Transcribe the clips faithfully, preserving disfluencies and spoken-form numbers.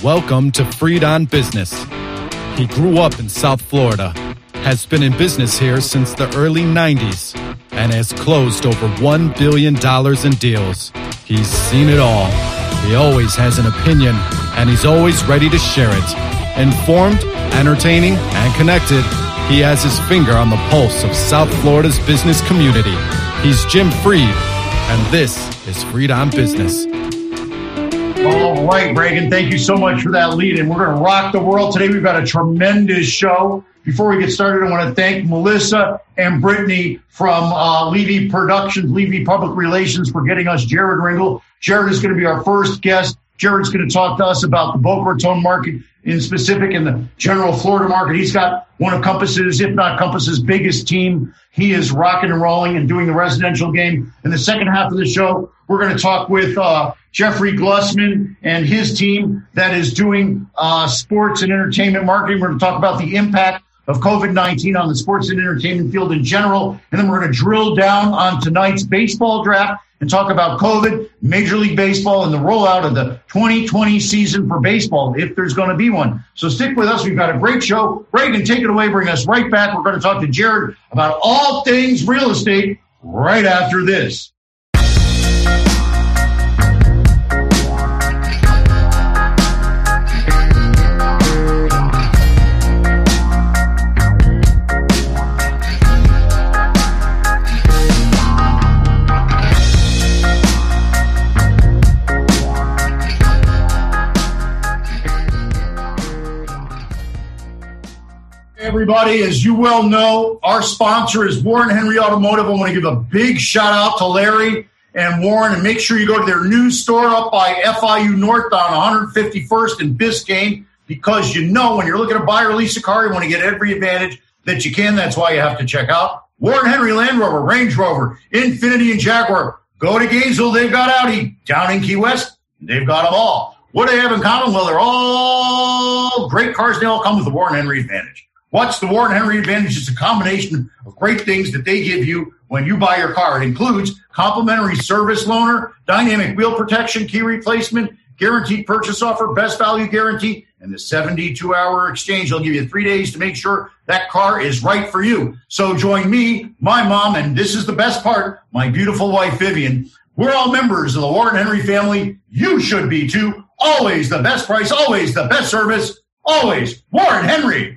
Welcome to Freed on Business. He grew up in South Florida, has been in business here since the early nineties, and has closed over one billion dollars in deals. He's seen it all. He always has an opinion, and he's always ready to share it. Informed, entertaining, and connected, he has his finger on the pulse of South Florida's business community. He's Jim Freed, and this is Freed on Business. All right, Reagan, thank you so much for that lead. And we're going to rock the world today. We've got a tremendous show. Before we get started, I want to thank Melissa and Brittany from uh, Levy Productions, Levy Public Relations, for getting us Jared Ringel. Jared is going to be our first guest. Jared's going to talk to us about the Boca Raton market in specific and the general Florida market. He's got one of Compass's, if not Compass's, biggest team. He is rocking and rolling and doing the residential game. In the second half of the show, we're going to talk with uh, Jeffrey Glussman and his team that is doing uh, sports and entertainment marketing. We're going to talk about the impact of covid nineteen on the sports and entertainment field in general. And then we're going to drill down on tonight's baseball draft and talk about COVID, Major League Baseball, and the rollout of the twenty twenty season for baseball, if there's going to be one. So stick with us. We've got a great show. Reagan, take it away. Bring us right back. We're going to talk to Jared about all things real estate right after this. Everybody, as you well know, our sponsor is Warren Henry Automotive. I want to give a big shout out to Larry and Warren, and make sure you go to their new store up by F I U North on one fifty-first in Biscayne, because you know when you're looking to buy or lease a car, you want to get every advantage that you can. That's why you have to check out Warren Henry Land Rover, Range Rover, Infiniti, and Jaguar. Go to Gainesville, they've got Audi. Down in Key West, they've got them all. What do they have in common? Well, they're all great cars. They all come with the Warren Henry Advantage. What's the Warren Henry Advantage? It's a combination of great things that they give you when you buy your car. It includes complimentary service loaner, dynamic wheel protection, key replacement, guaranteed purchase offer, best value guarantee, and the seventy-two hour exchange. They'll give you three days to make sure that car is right for you. So join me, my mom, and this is the best part, my beautiful wife, Vivian. We're all members of the Warren Henry family. You should be too. Always the best price, always the best service, always Warren Henry.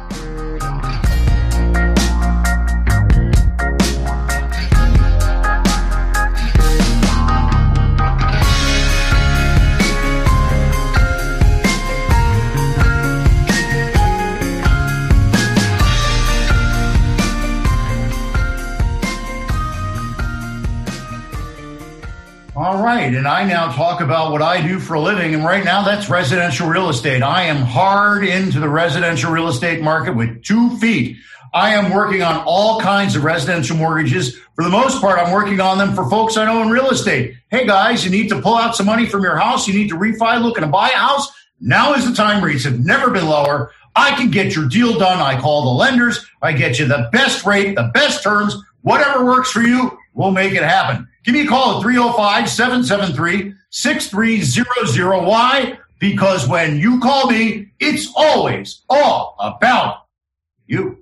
All right, and I now talk about what I do for a living, and right now that's residential real estate. I am hard into the residential real estate market with two feet. I am working on all kinds of residential mortgages. For the most part, I'm working on them for folks I know in real estate. Hey, guys, you need to pull out some money from your house. You need to refi, looking to buy a house. Now is the time. Rates have never been lower. I can get your deal done. I call the lenders. I get you the best rate, the best terms. Whatever works for you, we'll make it happen. Give me a call at three oh five, seven seven three, six three zero zero. Why? Because when you call me, it's always all about you.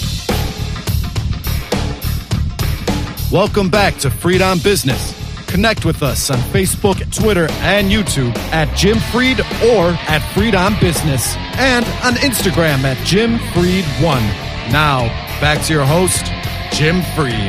Welcome back to Freed on Business. Connect with us on Facebook, Twitter, and YouTube at Jim Freed or at Freed on Business, and on Instagram at Jim Freed one. Now, back to your host, Jim Freed.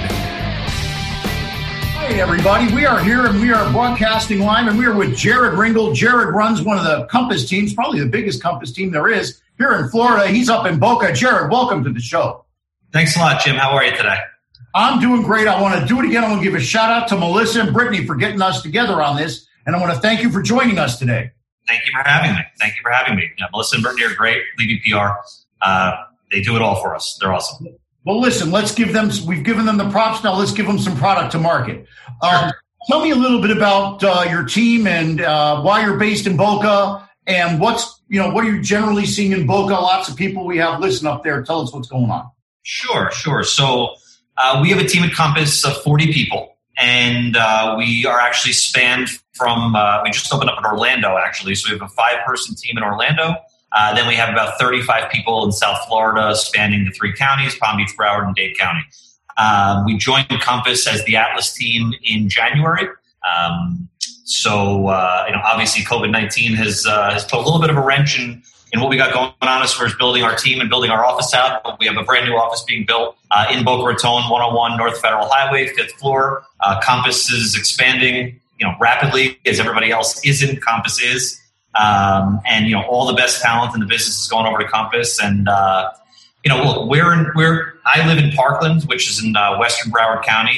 Hey, everybody. We are here, and we are broadcasting live, and we are with Jared Ringel. Jared runs one of the Compass teams, probably the biggest Compass team there is here in Florida. He's up in Boca. Jared, welcome to the show. Thanks a lot, Jim. How are you today? I'm doing great. I want to do it again. I want to give a shout out to Melissa and Brittany for getting us together on this, and I want to thank you for joining us today. Thank you for having me. Thank you for having me. Yeah, Melissa and Brittany are great. Levy P R. Uh, they do it all for us. They're awesome. Well, listen, let's give them, we've given them the props. Now let's give them some product to market. Um, Sure. Tell me a little bit about uh, your team and uh, why you're based in Boca, and what's, you know, what are you generally seeing in Boca? Lots of people we have listen up there. Tell us what's going on. Sure, sure. So uh, we have a team at Compass of forty people, and uh, we are actually spanned from, uh, we just opened up in Orlando, actually. So we have a five-person team in Orlando. Uh, then we have about thirty-five people in South Florida, spanning the three counties, Palm Beach, Broward, and Dade County. Um, we joined Compass as the Atlas team in January. Um, so, uh, you know, obviously COVID nineteen has, uh, has put a little bit of a wrench in, in what we got going on as far as building our team and building our office out. We have a brand new office being built uh, in Boca Raton, one oh one North Federal Highway, fifth floor. Uh, Compass is expanding, you know, rapidly, as everybody else isn't. Compass is. Um, and, you know, all the best talent in the business is going over to Compass. And, uh, you know, look, we're in, we're, I live in Parkland, which is in uh, Western Broward County.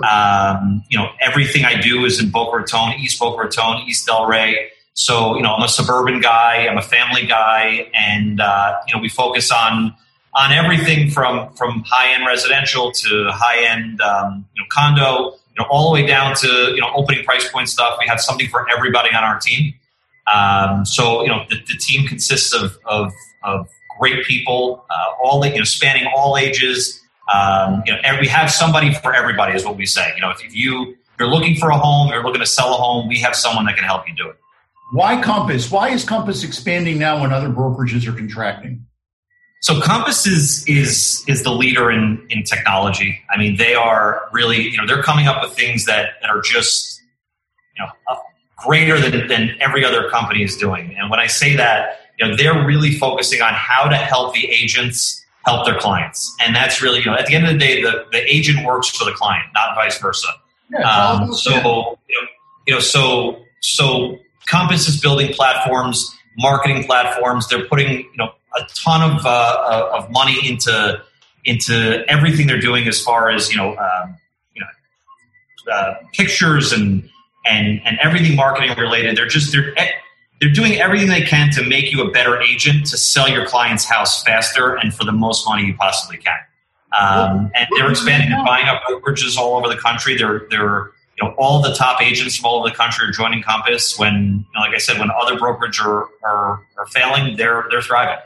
Um, you know, everything I do is in Boca Raton, East Boca Raton, East Delray. So, you know, I'm a suburban guy, I'm a family guy, and, uh, you know, we focus on, on everything from, from high-end residential to high-end, um, you know, condo, you know, all the way down to, you know, opening price point stuff. We have something for everybody on our team. Um, so, you know, the, the team consists of, of, of great people, uh, all, you know, spanning all ages. Um, you know, and we have somebody for everybody is what we say. You know, if, if you, you're looking for a home, you're looking to sell a home, we have someone that can help you do it. Why Compass? Why is Compass expanding now when other brokerages are contracting? So Compass is, is, is the leader in, in technology. I mean, they are really, you know, they're coming up with things that, that are just, you know, uh, greater than, than every other company is doing. And when I say that, you know, they're really focusing on how to help the agents help their clients. And that's really, you know, at the end of the day, the, the agent works for the client, not vice versa. Yeah, um, so, you know, you know, so, so Compass is building platforms, marketing platforms. They're putting, you know, a ton of, uh, of money into, into everything they're doing as far as, you know, um, you know, uh, pictures and, and, and everything marketing related. They're just, they're, they're doing everything they can to make you a better agent to sell your client's house faster and for the most money you possibly can. Um, and they're expanding and buying up brokerages all over the country. They're, they're, you know, all the top agents from all over the country are joining Compass. When, you know, like I said, when other brokerage are, are, are failing, they're, they're thriving.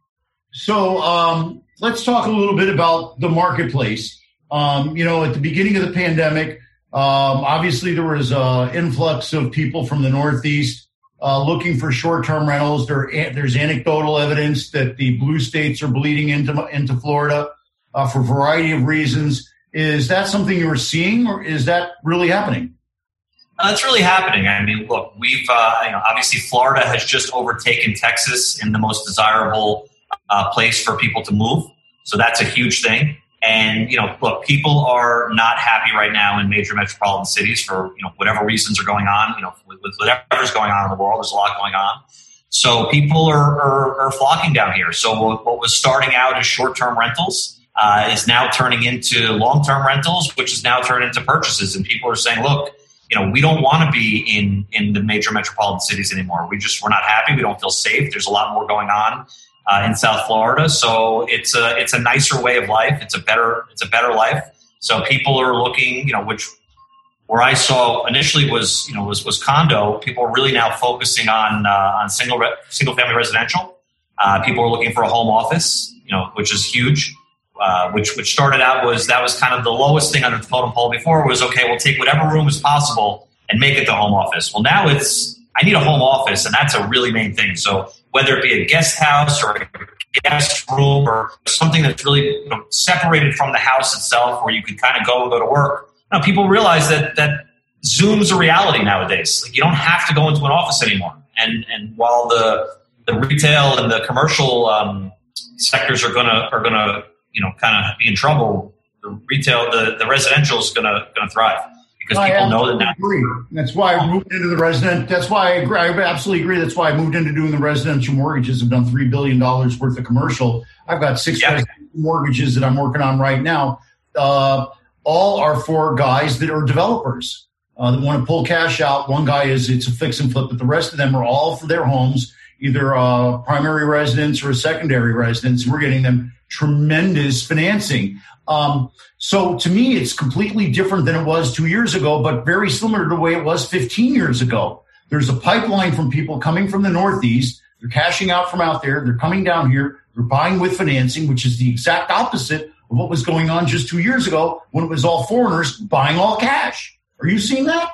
So, um, let's talk a little bit about the marketplace. Um, you know, at the beginning of the pandemic, um, obviously there was an influx of people from the Northeast Uh, looking for short-term rentals. There, there's anecdotal evidence that the blue states are bleeding into into Florida uh, for a variety of reasons. Is that something you're seeing, or is that really happening? Uh, it's really happening. I mean, look, we've uh, you know, obviously Florida has just overtaken Texas in the most desirable uh, place for people to move. So that's a huge thing. And, you know, look, people are not happy right now in major metropolitan cities for, you know, whatever reasons are going on, you know, with, with whatever's going on in the world. There's a lot going on. So people are, are, are flocking down here. So what was starting out as short-term rentals uh, is now turning into long-term rentals, which is now turned into purchases. And people are saying, look, you know, we don't want to be in, in the major metropolitan cities anymore. We just, we're not happy. We don't feel safe. There's a lot more going on Uh, in South Florida, so it's a it's a nicer way of life. It's a better it's a better life. So people are looking, you know, which where I saw initially was you know was was condo. People are really now focusing on uh, on single re- single family residential. Uh, people are looking for a home office, you know, which is huge. Uh, which which started out was that was kind of the lowest thing on the totem pole before was okay. We'll take whatever room is possible and make it the home office. Well, now it's I need a home office, and that's a really main thing. So whether it be a guest house or a guest room or something that's really you know, separated from the house itself where you can kind of go and go to work. You know, people realize that that Zoom's a reality nowadays. Like you don't have to go into an office anymore. And and while the the retail and the commercial um, sectors are gonna are gonna you know kind of be in trouble, the retail the, the residential is gonna gonna thrive. Because people I know that now. Agree. That's why I moved into the resident. That's why I agree. I absolutely agree. That's why I moved into doing the residential mortgages. I've done three billion dollars worth of commercial. I've got six yep. mortgages that I'm working on right now. Uh, all are for guys that are developers uh, that want to pull cash out. One guy is it's a fix and flip, but the rest of them are all for their homes, either a primary residence or a secondary residence. We're getting them tremendous financing. Um, so to me, it's completely different than it was two years ago, but very similar to the way it was fifteen years ago. There's a pipeline from people coming from the Northeast. They're cashing out from out there. They're coming down here. They're buying with financing, which is the exact opposite of what was going on just two years ago when it was all foreigners buying all cash. Are you seeing that?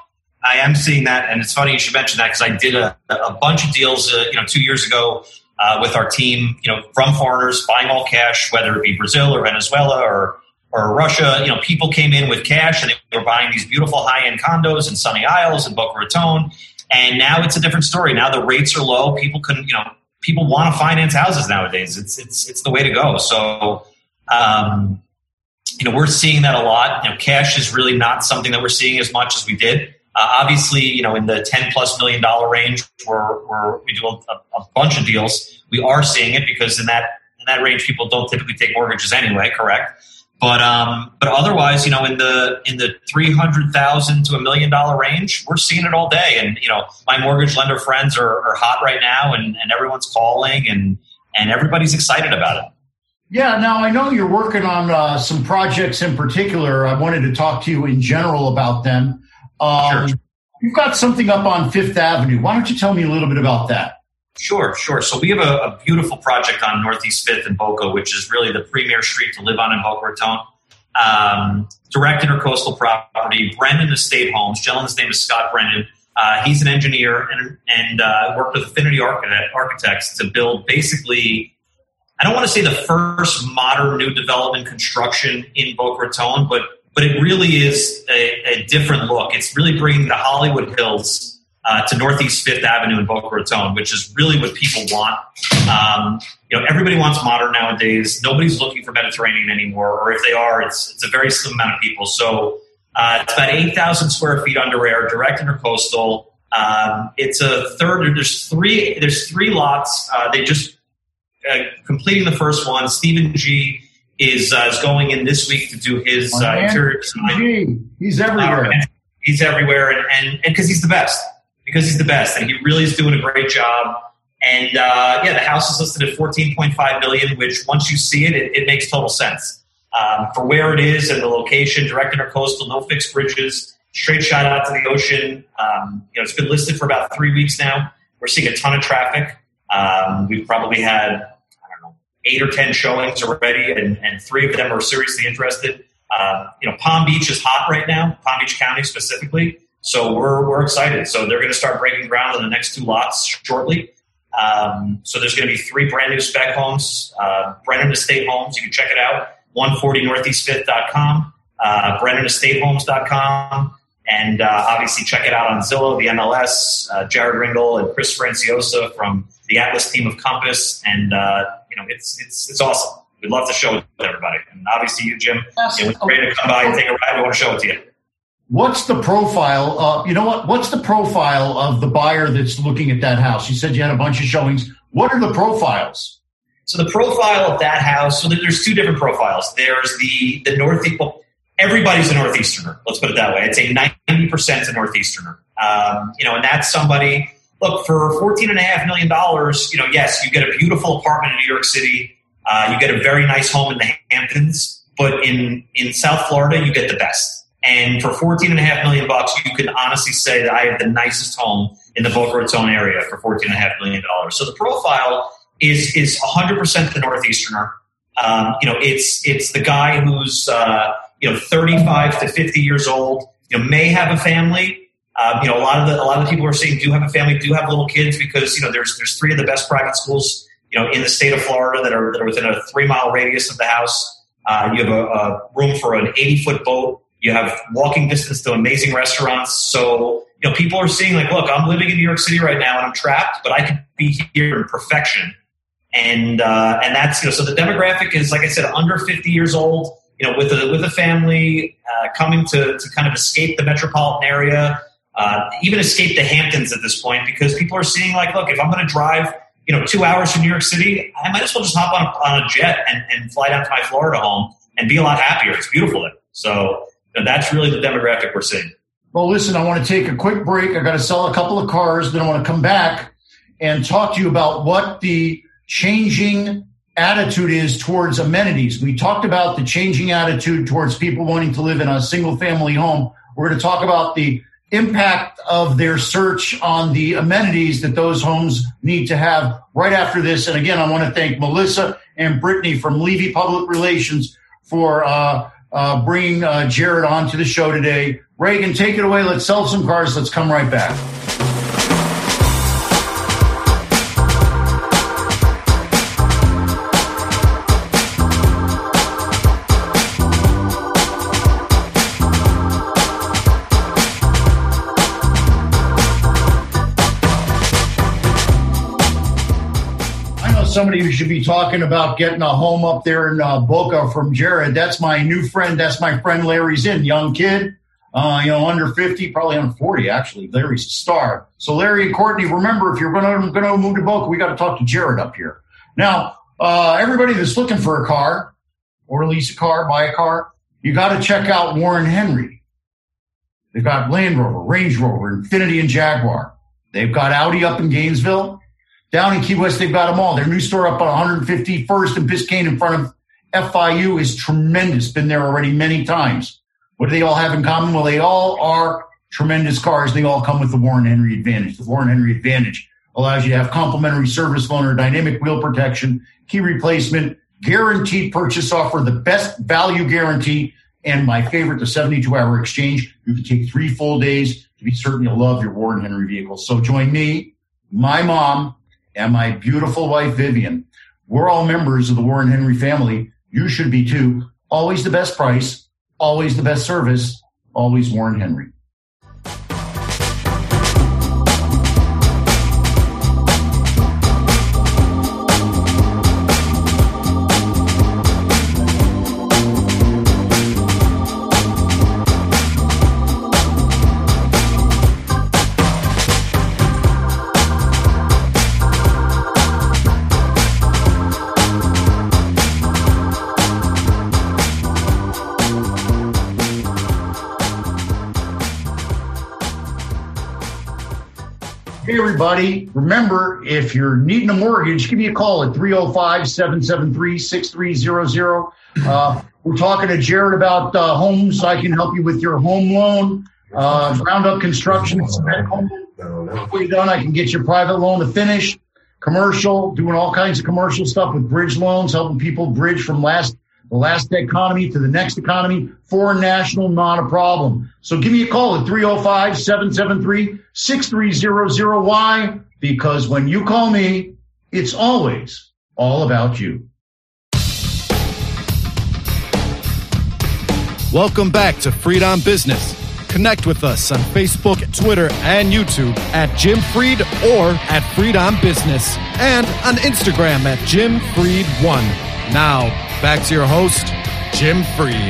I am seeing that, and it's funny you should mention that because I did a, a bunch of deals, uh, you know, two years ago uh, with our team, you know, from foreigners buying all cash, whether it be Brazil or Venezuela or or Russia. You know, people came in with cash and they were buying these beautiful high-end condos in Sunny Isles and Boca Raton, and now it's a different story. Now the rates are low. People can, you know, people want to finance houses nowadays. It's it's it's the way to go. So. Um, You know, we're seeing that a lot. You know, cash is really not something that we're seeing as much as we did. Uh, obviously, you know, in the ten plus million dollar range, where where we do a, a bunch of deals, we are seeing it because in that in that range, people don't typically take mortgages anyway. Correct, but um, but otherwise, you know, in the in the three hundred thousand to a million dollar range, we're seeing it all day. And you know, my mortgage lender friends are, are hot right now, and, and everyone's calling, and and everybody's excited about it. Yeah, now I know you're working on uh, some projects in particular. I wanted to talk to you in general about them. Um, sure. You've got something up on Fifth Avenue. Why don't you tell me a little bit about that? Sure, sure. So we have a, a beautiful project on Northeast Fifth in Boca, which is really the premier street to live on in Boca Raton. Um, direct intercoastal property, Brennan Estate Homes. Gentleman's name is Scott Brennan. Uh, he's an engineer and, and uh, worked with Affinity Architects to build basically, I don't want to say the first modern new development construction in Boca Raton, but but it really is a, a different look. It's really bringing the Hollywood Hills uh, to Northeast Fifth Avenue in Boca Raton, which is really what people want. Um, you know, everybody wants modern nowadays. Nobody's looking for Mediterranean anymore, or if they are, it's it's a very slim amount of people. So uh, it's about eight thousand square feet under air, direct intercoastal. Um, it's a third. There's three. There's three lots. Uh, they just Uh, completing the first one. Stephen G is uh, is going in this week to do his uh, interior design. He's everywhere. Uh, he's everywhere, and and because he's the best. Because he's the best, and he really is doing a great job. And uh, yeah, the house is listed at fourteen point five million dollars, which once you see it, it, it makes total sense um, for where it is and the location. Direct intercoastal, no fixed bridges, straight shot out to the ocean. Um, you know, it's been listed for about three weeks now. We're seeing a ton of traffic. Um, we've probably had eight or ten showings already, and, and three of them are seriously interested. Uh, you know, Palm Beach is hot right now, Palm Beach County specifically. So we're we're excited. So they're going to start breaking ground on the next two lots shortly. Um, so there's going to be three brand new spec homes, uh, Brennan Estate Homes. You can check it out, one forty northeast fifth dot com, uh, brennan estate homes dot com, and uh, obviously check it out on Zillow, the M L S, uh, Jared Ringel and Chris Franciosa from the Atlas team of Compass, and uh, you know, it's it's it's awesome. We'd love to show it to everybody, and obviously you, Jim, you know, we're ready to come by and take a ride. We want to show it to you. What's the profile? Uh, you know what? What's the profile of the buyer that's looking at that house? You said you had a bunch of showings. What are the profiles? So the profile of that house. So there's two different profiles. There's the the northeast. Well, everybody's a northeasterner. Let's put it that way. I'd say ninety percent a northeasterner. Um, you know, and that's somebody. Look, for fourteen and a half million dollars, you know, yes, you get a beautiful apartment in New York City. Uh, you get a very nice home in the Hamptons, but in, in South Florida, you get the best. And for fourteen and a half million bucks, you can honestly say that I have the nicest home in the Boca Raton area for fourteen and a half million dollars. So the profile is, is one hundred percent the northeasterner. Um, you know, it's, it's the guy who's, uh, you know, thirty-five to fifty years old, you know, may have a family. Uh, you know, a lot of the a lot of the people we're seeing do have a family, do have little kids, because you know there's there's three of the best private schools, you know, in the state of Florida that are that are within a three mile radius of the house. Uh, you have a, a room for an eighty foot boat. You have walking distance to amazing restaurants. So you know, people are seeing like, look, I'm living in New York City right now and I'm trapped, but I could be here in perfection. And uh, and that's you know, so the demographic is, like I said, under fifty years old. You know, with a with a family uh, coming to to kind of escape the metropolitan area. Uh, even escape the Hamptons at this point, because people are seeing like, look, if I'm going to drive, you know, two hours from New York City, I might as well just hop on a, on a jet and, and fly down to my Florida home and be a lot happier. It's beautiful there. So you know, that's really the demographic we're seeing. Well, listen, I want to take a quick break. I got to sell a couple of cars. Then I want to come back and talk to you about what the changing attitude is towards amenities. We talked about the changing attitude towards people wanting to live in a single family home. We're going to talk about the impact of their search on the amenities that those homes need to have right after this. And again, I want to thank Melissa and Brittany from Levy Public Relations for uh, uh, bringing uh, Jared on to the show today. Reagan, take it away. Let's sell some cars. Let's come right back. Somebody who should be talking about getting a home up there in uh, Boca from Jared. That's my new friend. That's my friend Larry Zinn, young kid, uh, you know, under fifty, probably under forty, actually. Larry's a star. So Larry and Courtney, remember, if you're going to going to move to Boca, we got to talk to Jared up here. Now, uh, everybody that's looking for a car or lease a car, buy a car, you got to check out Warren Henry. They've got Land Rover, Range Rover, Infiniti, and Jaguar. They've got Audi up in Gainesville. Down in Key West, they've got them all. Their new store up on one fifty-first and Biscayne in front of F I U is tremendous. Been there already many times. What do they all have in common? Well, they all are tremendous cars. They all come with the Warren Henry Advantage. The Warren Henry Advantage allows you to have complimentary service loaner, dynamic wheel protection, key replacement, guaranteed purchase offer, the best value guarantee, and my favorite, the seventy-two hour exchange. You can take three full days to be certain you'll love your Warren Henry vehicle. So join me, my mom, and my beautiful wife, Vivian. We're all members of the Warren Henry family. You should be too. Always the best price, always the best service, always Warren Henry. Hey, everybody. Remember, if you're needing a mortgage, give me a call at three oh five, seven seven three, six three zero zero. Uh, we're talking to Jared about uh, homes. I can help you with your home loan, uh, ground-up construction, cement home. Halfway done, I can get your private loan to finish, commercial, doing all kinds of commercial stuff with bridge loans, helping people bridge from last the last economy to the next economy. Foreign national, not a problem. So give me a call at three oh five, seven seven three, six three zero zero. Why? Because when you call me, it's always all about you. Welcome back to Freed on Business. Connect with us on Facebook, Twitter, and YouTube at Jim Freed or at Freed on Business, and on Instagram at Jim Freed one. Now, back to your host, Jim Freed.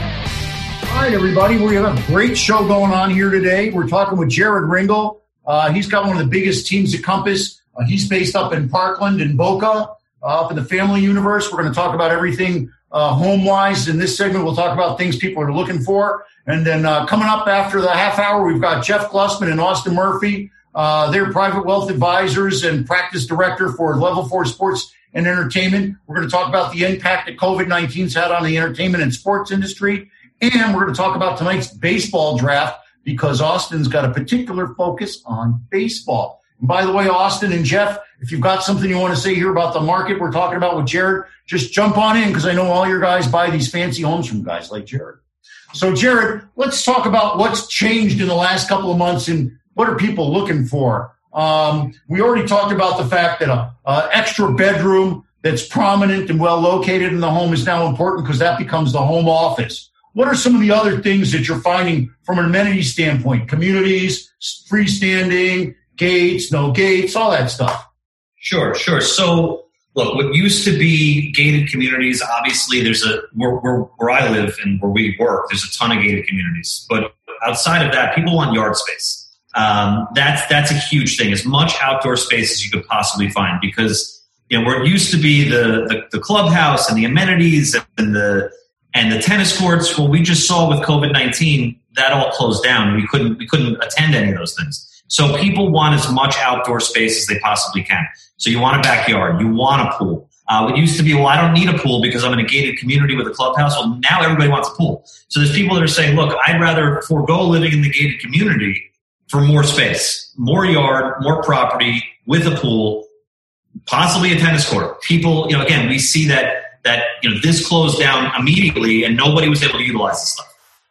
All right, everybody. We have a great show going on here today. We're talking with Jared Ringel. Uh, he's got one of the biggest teams at Compass. Uh, he's based up in Parkland and Boca, uh, up in the family universe. We're going to talk about everything uh, home-wise. In this segment, we'll talk about things people are looking for. And then uh, coming up after the half hour, we've got Jeff Glussman and Austin Murphy. Uh, they're private wealth advisors and practice director for Level four Sports and Entertainment. We're going to talk about the impact that COVID nineteen's had on the entertainment and sports industry. And we're going to talk about tonight's baseball draft because Austin's got a particular focus on baseball. And by the way, Austin and Jeff, if you've got something you want to say here about the market we're talking about with Jared, just jump on in because I know all your guys buy these fancy homes from guys like Jared. So, Jared, let's talk about what's changed in the last couple of months and what are people looking for. Um, we already talked about the fact that a, a extra bedroom that's prominent and well located in the home is now important because that becomes the home office. What are some of the other things that you're finding from an amenity standpoint? Communities, freestanding, gates, no gates, all that stuff. Sure, sure. So, look, what used to be gated communities, obviously there's a, where, where, where I live and where we work, there's a ton of gated communities. But outside of that, people want yard space. Um, that's, that's a huge thing, as much outdoor space as you could possibly find because, you know, where it used to be the, the, the clubhouse and the amenities and the, and the tennis courts, well, we just saw with COVID nineteen, that all closed down and we couldn't, we couldn't attend any of those things. So people want as much outdoor space as they possibly can. So you want a backyard, you want a pool. Uh, it used to be, well, I don't need a pool because I'm in a gated community with a clubhouse. Well, now everybody wants a pool. So there's people that are saying, look, I'd rather forego living in the gated community for more space, more yard, more property with a pool, possibly a tennis court. People, you know, again, we see that, that, you know, this closed down immediately and nobody was able to utilize this stuff.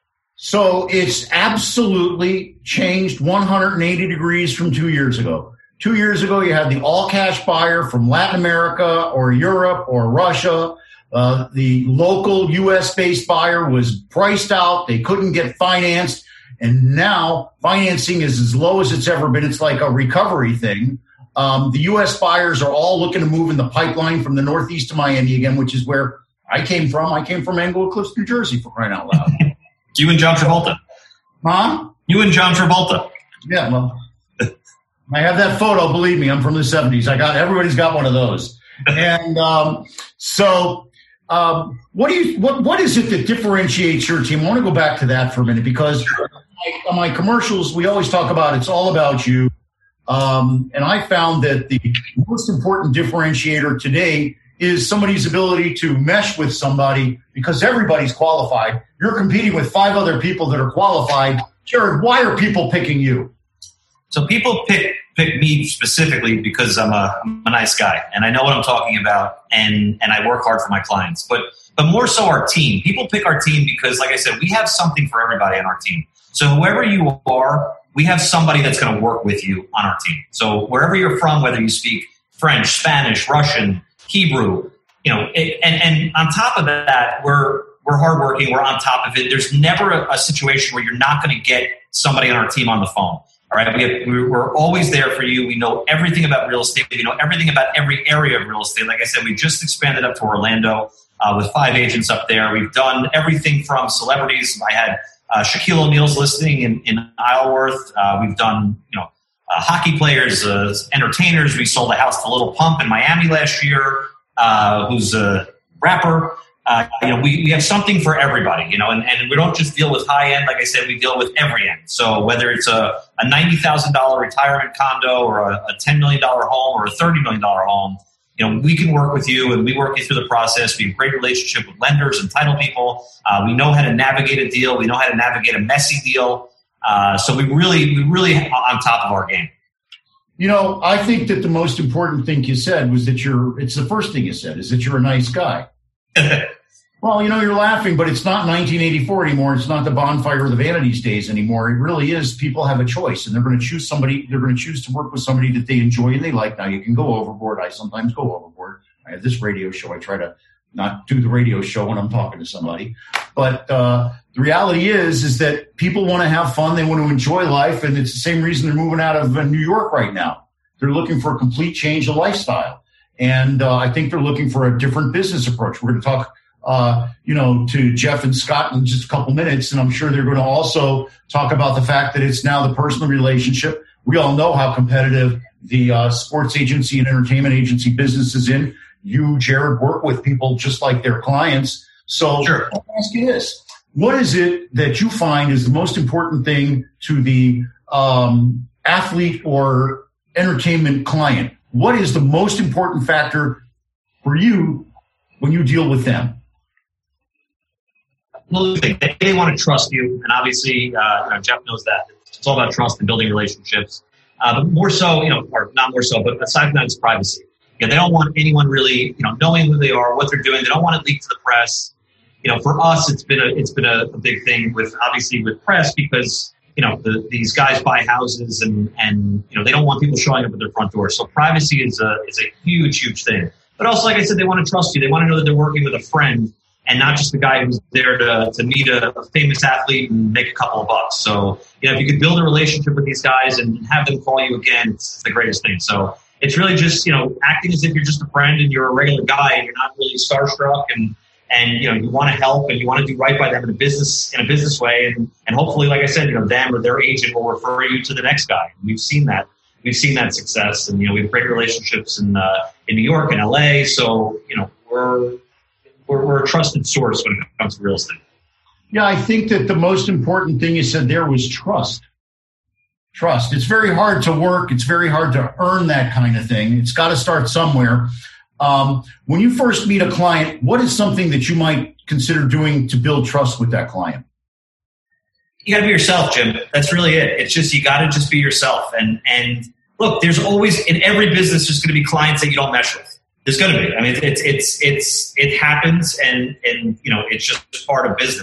So it's absolutely changed one hundred eighty degrees from two years ago. Two years ago, you had the all-cash buyer from Latin America or Europe or Russia. Uh, the local U S-based buyer was priced out. They couldn't get financed. And now financing is as low as it's ever been. It's like a recovery thing. Um, the U S buyers are all looking to move in the pipeline from the northeast to Miami again, which is where I came from. I came from Englewood Cliffs, New Jersey, for crying out loud. You and John Travolta. Huh? You and John Travolta. Yeah, well, I have that photo. Believe me, I'm from the seventies. I got everybody's got one of those. And um, so... Um, what do you what what is it that differentiates your team? I want to go back to that for a minute because on my commercials we always talk about it's all about you. Um, and I found that the most important differentiator today is somebody's ability to mesh with somebody because everybody's qualified. You're competing with five other people that are qualified. Jared, why are people picking you? So people pick pick me specifically because I'm a, I'm a nice guy and I know what I'm talking about and, and I work hard for my clients. But but more so our team. People pick our team because, like I said, we have something for everybody on our team. So whoever you are, we have somebody that's going to work with you on our team. So wherever you're from, whether you speak French, Spanish, Russian, Hebrew, you know, it, and, and on top of that, we're we're hardworking. We're on top of it. There's never a, a situation where you're not going to get somebody on our team on the phone. All right, we have, we're always there for you. We know everything about real estate. We know everything about every area of real estate. Like I said, we just expanded up to Orlando uh, with five agents up there. We've done everything from celebrities. I had uh, Shaquille O'Neal's listing in, in Isleworth. Uh, we've done, you know, uh, hockey players, uh, entertainers. We sold a house to Little Pump in Miami last year, uh, who's a rapper. Uh, you know, we, we have something for everybody, you know, and, and we don't just deal with high end. Like I said, we deal with every end. So whether it's a, a ninety thousand dollars retirement condo or a, a ten million dollars home or a thirty million dollars home, you know, we can work with you and we work you through the process. We have a great relationship with lenders and title people. Uh, we know how to navigate a deal. We know how to navigate a messy deal. Uh, so we really, we really on top of our game. You know, I think that the most important thing you said was that you're, it's the first thing you said is that you're a nice guy. Well, you know, you're laughing, but it's not nineteen eighty-four anymore. It's not the bonfire of the vanities days anymore. It really is. People have a choice, and they're going to choose somebody. They're going to choose to work with somebody that they enjoy and they like. Now, you can go overboard. I sometimes go overboard. I have this radio show. I try to not do the radio show when I'm talking to somebody. But uh, the reality is, is that people want to have fun. They want to enjoy life, and it's the same reason they're moving out of uh, New York right now. They're looking for a complete change of lifestyle, and uh, I think they're looking for a different business approach. We're going to talk. Uh, you know, to Jeff and Scott in just a couple minutes. And I'm sure they're going to also talk about the fact that it's now the personal relationship. We all know how competitive the uh, sports agency and entertainment agency business is in. You, Jared, work with people just like their clients. So sure. I'll ask you this. What is it that you find is the most important thing to the um, athlete or entertainment client? What is the most important factor for you when you deal with them? Well, they, they want to trust you, and obviously, uh, you know, Jeff knows that. It's all about trust and building relationships. Uh, but more so, you know, or not more so, but aside from that, it's privacy. Yeah, they don't want anyone really, you know, knowing who they are, what they're doing. They don't want it leaked to the press. You know, for us, it's been a it's been a, a big thing with obviously with press because you know the, these guys buy houses and and you know they don't want people showing up at their front door. So privacy is a is a huge huge thing. But also, like I said, they want to trust you. They want to know that they're working with a friend. And not just the guy who's there to, to meet a, a famous athlete and make a couple of bucks. So, you know, if you could build a relationship with these guys and have them call you again, it's the greatest thing. So it's really just, you know, acting as if you're just a friend and you're a regular guy and you're not really starstruck and, and, you know, you want to help and you want to do right by them in a business, in a business way. And, and hopefully, like I said, you know, them or their agent will refer you to the next guy. We've seen that. We've seen that success. And, you know, we have great relationships in, uh, in New York and L A. So, you know, we're, We're, we're a trusted source when it comes to real estate. Yeah, I think that the most important thing you said there was trust. Trust. It's very hard to work. It's very hard to earn that kind of thing. It's got to start somewhere. Um, when you first meet a client, what is something that you might consider doing to build trust with that client? You got to be yourself, Jim. That's really it. It's just you got to just be yourself. And and look, there's always in every business there's going to be clients that you don't mesh with. There's going to be. I mean, it's it's it's it happens, and and you know, it's just part of business.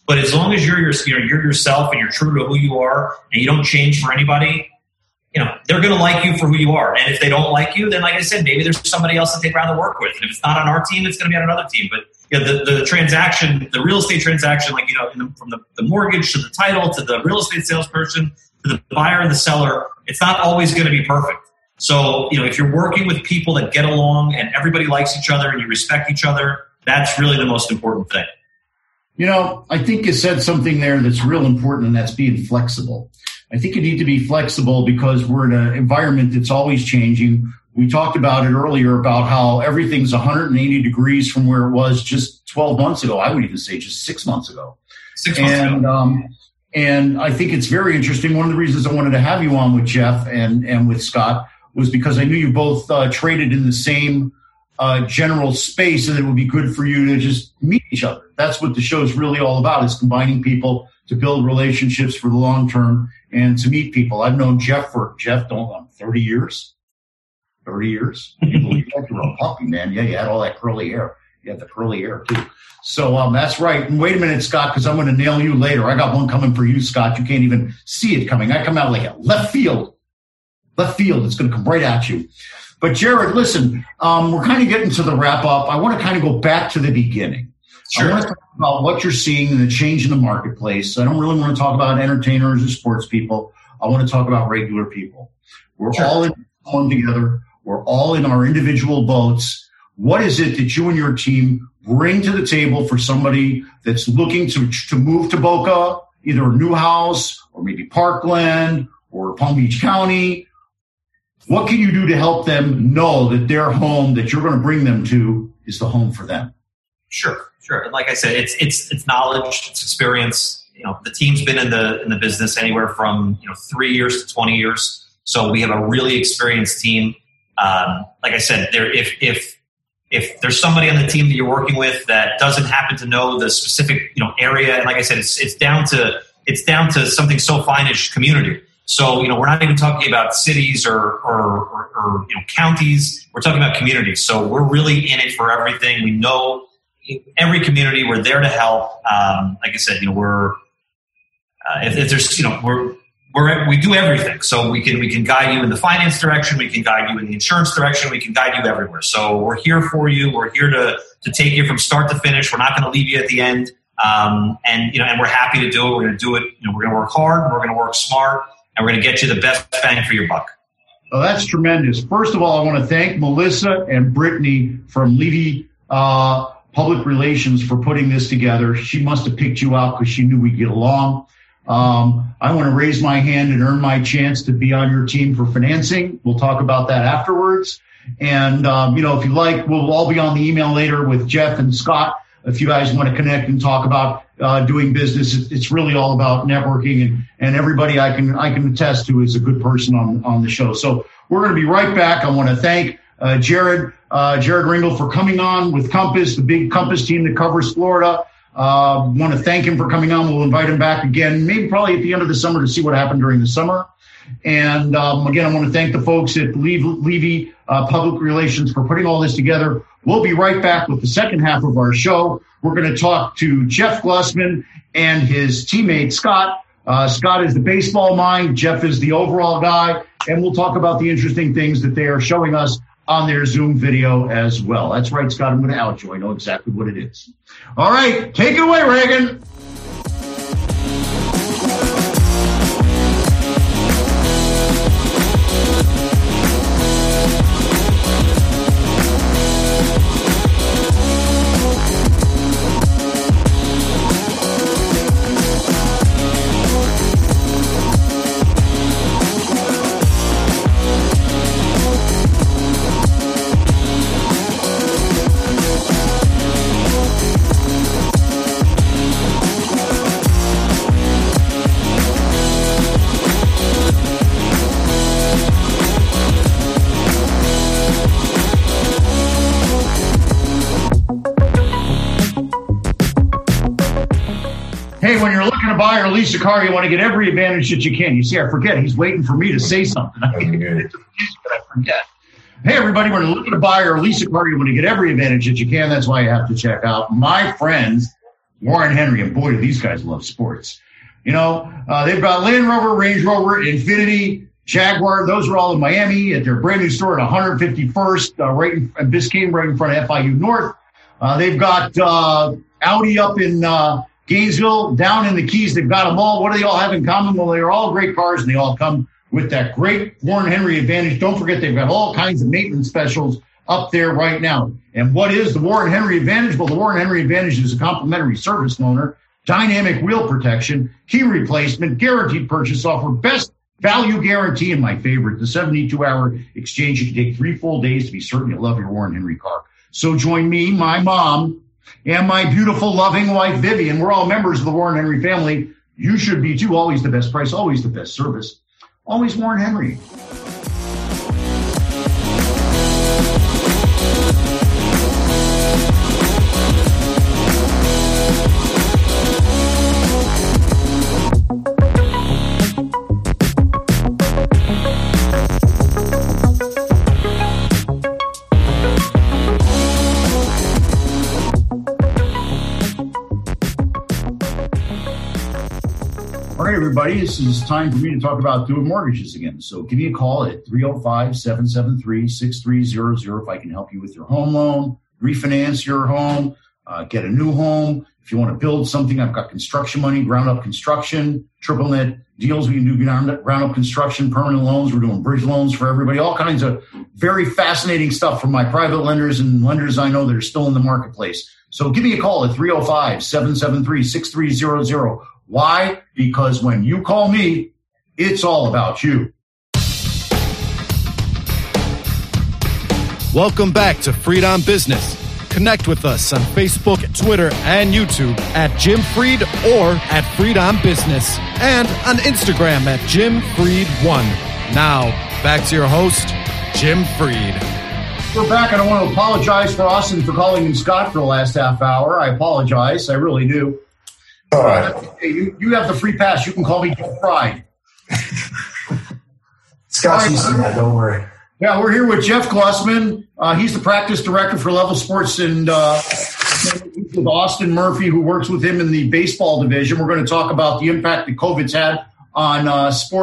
But as long as you're, your, you know, you're yourself and you're true to who you are and you don't change for anybody, you know, they're going to like you for who you are. And if they don't like you, then like I said, maybe there's somebody else that they'd rather work with. And if it's not on our team, it's going to be on another team. But you know, the, the transaction, the real estate transaction, like, you know, in the, from the, the mortgage to the title to the real estate salesperson to the buyer and the seller, it's not always going to be perfect. So, you know, if you're working with people that get along and everybody likes each other and you respect each other, that's really the most important thing. You know, I think you said something there that's real important, and that's being flexible. I think you need to be flexible because we're in an environment that's always changing. We talked about it earlier about how everything's one hundred eighty degrees from where it was just twelve months ago. I would even say just six months ago. Six months and, ago. Um, and I think it's very interesting. One of the reasons I wanted to have you on with Jeff and, and with Scott was because I knew you both uh, traded in the same uh, general space, and it would be good for you to just meet each other. That's what the show is really all about, is combining people to build relationships for the long term and to meet people. I've known Jeff for, Jeff, don't know, thirty years. thirty years. Can you believe that? You were a puppy, man. Yeah, you had all that curly hair. You had the curly hair, too. So um, that's right. And wait a minute, Scott, because I'm going to nail you later. I got one coming for you, Scott. You can't even see it coming. I come out like a left field. Left field. It's going to come right at you. But, Jared, listen, um, we're kind of getting to the wrap-up. I want to kind of go back to the beginning. Sure. I want to talk about what you're seeing and the change in the marketplace. I don't really want to talk about entertainers or sports people. I want to talk about regular people. We're sure. all in one together. We're all in our individual boats. What is it that you and your team bring to the table for somebody that's looking to, to move to Boca, either a new house or maybe Parkland or Palm Beach County? What can you do to help them know that their home that you're going to bring them to is the home for them? Sure, sure. And like I said, it's it's it's knowledge, it's experience. You know, the team's been in the in the business anywhere from you know three years to twenty years. So we have a really experienced team. Um, like I said, there if if if there's somebody on the team that you're working with that doesn't happen to know the specific you know area, and like I said, it's it's down to it's down to something so fine as community. So, you know, we're not even talking about cities or, or, or, or, you know, counties. We're talking about communities. So we're really in it for everything. We know every community. We're there to help. Um, like I said, you know, we're, uh, if, if there's, you know, we're, we're, we do everything. So we can, we can guide you in the finance direction. We can guide you in the insurance direction. We can guide you everywhere. So we're here for you. We're here to, to take you from start to finish. We're not going to leave you at the end. Um, and, you know, and we're happy to do it. We're going to do it. You know, we're going to work hard. We're going to work smart. And we're going to get you the best bang for your buck. Well, that's tremendous. First of all, I want to thank Melissa and Brittany from Levy uh, Public Relations for putting this together. She must have picked you out because she knew we'd get along. Um, I want to raise my hand and earn my chance to be on your team for financing. We'll talk about that afterwards. And, um, you know, if you like, we'll all be on the email later with Jeff and Scott. If you guys want to connect and talk about uh, doing business, it's really all about networking, and, and everybody I can I can attest to is a good person on, on the show. So we're going to be right back. I want to thank uh, Jared uh, Jared Ringel for coming on with Compass, the big Compass team that covers Florida. Uh, want to thank him for coming on. We'll invite him back again, maybe probably at the end of the summer to see what happened during the summer. And um, again, I want to thank the folks at Levy uh, Public Relations for putting all this together. We'll be right back with the second half of our show. We're going to talk to Jeff Glusman and his teammate, Scott. Uh, Scott is the baseball mind. Jeff is the overall guy. And we'll talk about the interesting things that they are showing us on their Zoom video as well. That's right, Scott. I'm going to out you. I know exactly what it is. All right. Take it away, Reagan. When you're looking to buy or lease a car, you want to get every advantage that you can. You see, I forget. He's waiting for me to say something. I forget. Hey, everybody, when you're looking to buy or lease a car, you want to get every advantage that you can. That's why you have to check out my friends Warren Henry, and boy, do these guys love sports. You know, uh, they've got Land Rover, Range Rover, Infiniti, Jaguar. Those are all in Miami at their brand new store at one fifty-first, uh, right in Biscayne, right in front of F I U North. Uh, they've got uh, Audi up in uh, Gainesville, down in the Keys. They've got them all. What do they all have in common? Well, they're all great cars, and they all come with that great Warren Henry Advantage. Don't forget, they've got all kinds of maintenance specials up there right now. And what is the Warren Henry Advantage? Well, the Warren Henry Advantage is a complimentary service loaner, dynamic wheel protection, key replacement, guaranteed purchase offer, best value guarantee, and my favorite, the seventy-two hour exchange. You can take three full days to be certain you love your Warren Henry car. So join me, my mom, and my beautiful, loving wife, Vivian. We're all members of the Warren Henry family. You should be, too. Always the best price, always the best service. Always Warren Henry. Everybody, this is time for me to talk about doing mortgages again. So give me a call at three oh five, seven seven three, six three zero zero if I can help you with your home loan, refinance your home, uh, get a new home. If you want to build something, I've got construction money, ground up construction, triple net deals. We can do ground up, ground up construction, permanent loans. We're doing bridge loans for everybody, all kinds of very fascinating stuff from my private lenders and lenders I know that are still in the marketplace. So give me a call at three oh five, seven seven three, six three zero zero. Why? Because when you call me, it's all about you. Welcome back to Freed on Business. Connect with us on Facebook, Twitter, and YouTube at Jim Freed or at Freed on Business, and on Instagram at Jim Freed one. Now, back to your host, Jim Freed. We're back. I don't want to apologize for Austin for calling him Scott for the last half hour. I apologize. I really do. All right. Hey, you, you have the free pass. You can call me Jeff Fried. Scott's used to that. Don't worry. Yeah, we're here with Jeff Glussman. Uh, he's the practice director for Level Sports, and uh, with Austin Murphy, who works with him in the baseball division. We're going to talk about the impact that COVID's had on uh, sports.